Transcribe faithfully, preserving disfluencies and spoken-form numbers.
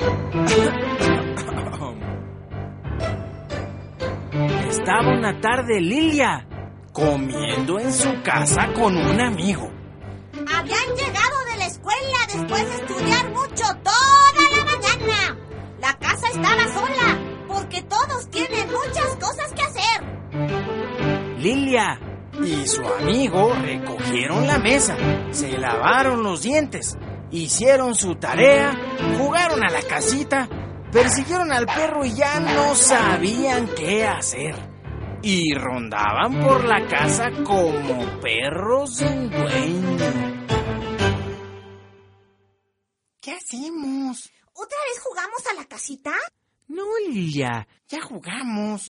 Estaba una tarde Lilia comiendo en su casa con un amigo. Habían llegado de la escuela después de estudiar mucho toda la mañana. La casa estaba sola porque todos tienen muchas cosas que hacer. Lilia y su amigo recogieron la mesa, se lavaron los dientes, hicieron su tarea, jugaron a la casita, persiguieron al perro y ya no sabían qué hacer. Y rondaban por la casa como perros sin dueño. ¿Qué hacemos? ¿Otra vez jugamos a la casita? No, Lilia, ya jugamos.